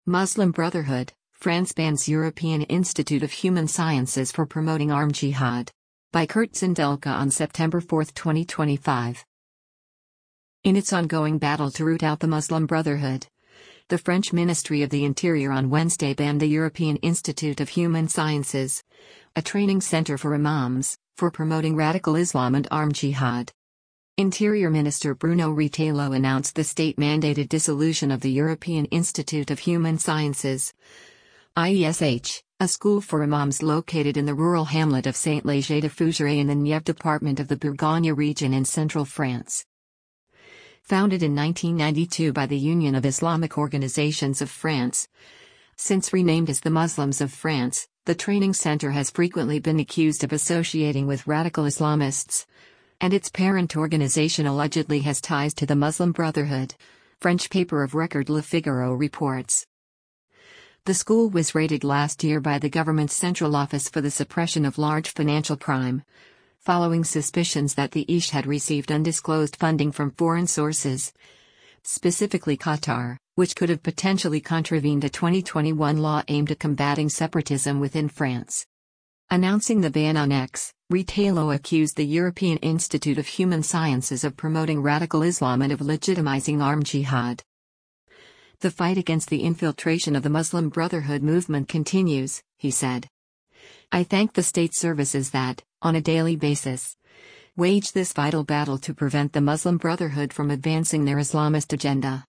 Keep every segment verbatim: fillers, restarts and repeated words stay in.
Muslim Brotherhood, France bans European Institute of Human Sciences for promoting armed jihad. By Kurt Sindelka on September fourth, twenty twenty-five. In its ongoing battle to root out the Muslim Brotherhood, the French Ministry of the Interior on Wednesday banned the European Institute of Human Sciences, a training center for imams, for promoting radical Islam and armed jihad. Interior Minister Bruno Retailleau announced the state-mandated dissolution of the European Institute of Human Sciences, I E S H, a school for imams located in the rural hamlet of Saint-Léger-de-Fougeray in the Nièvre department of the Bourgogne region in central France. Founded in nineteen ninety-two by the Union of Islamic Organizations of France, since renamed as the Muslims of France, the training center has frequently been accused of associating with radical Islamists, and its parent organization allegedly has ties to the Muslim Brotherhood, French paper of record Le Figaro reports. The school was raided last year by the government's Central Office for the Suppression of Large Financial Crime, following suspicions that the I S H had received undisclosed funding from foreign sources, specifically Qatar, which could have potentially contravened a twenty twenty-one law aimed at combating separatism within France. Announcing the ban on X, Retailleau accused the European Institute of Human Sciences of promoting radical Islam and of legitimizing armed jihad. The fight against the infiltration of the Muslim Brotherhood movement continues, he said. I thank the state services that, on a daily basis, wage this vital battle to prevent the Muslim Brotherhood from advancing their Islamist agenda.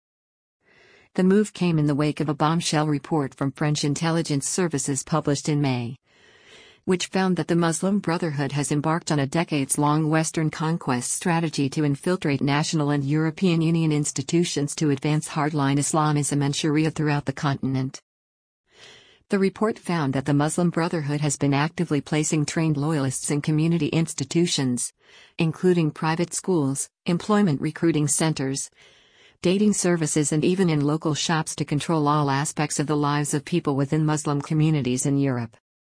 The move came in the wake of a bombshell report from French intelligence services published in May, which found that the Muslim Brotherhood has embarked on a decades-long Western conquest strategy to infiltrate national and European Union institutions to advance hardline Islamism and Sharia throughout the continent. The report found that the Muslim Brotherhood has been actively placing trained loyalists in community institutions, including private schools, employment recruiting centers, dating services and even in local shops to control all aspects of the lives of people within Muslim communities in Europe.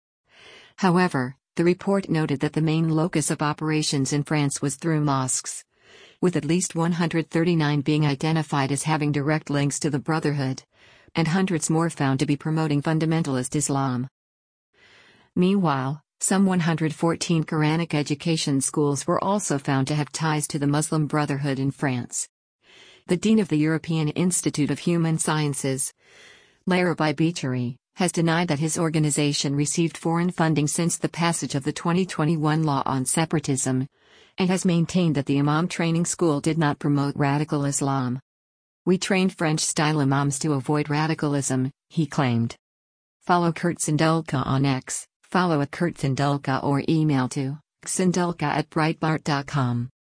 However, the report noted that the main locus of operations in France was through mosques, with at least one hundred thirty-nine being identified as having direct links to the Brotherhood, and hundreds more found to be promoting fundamentalist Islam. Meanwhile, some one hundred fourteen Quranic education schools were also found to have ties to the Muslim Brotherhood in France. The Dean of the European Institute of Human Sciences, Larabie Bichri, has denied that his organization received foreign funding since the passage of the twenty twenty-one law on separatism, and has maintained that the Imam Training School did not promote radical Islam. We trained French-style imams to avoid radicalism, he claimed. Follow Kurt Sindelka on X, follow at Kurt Sindelka or email to sindelka at breitbart dot com.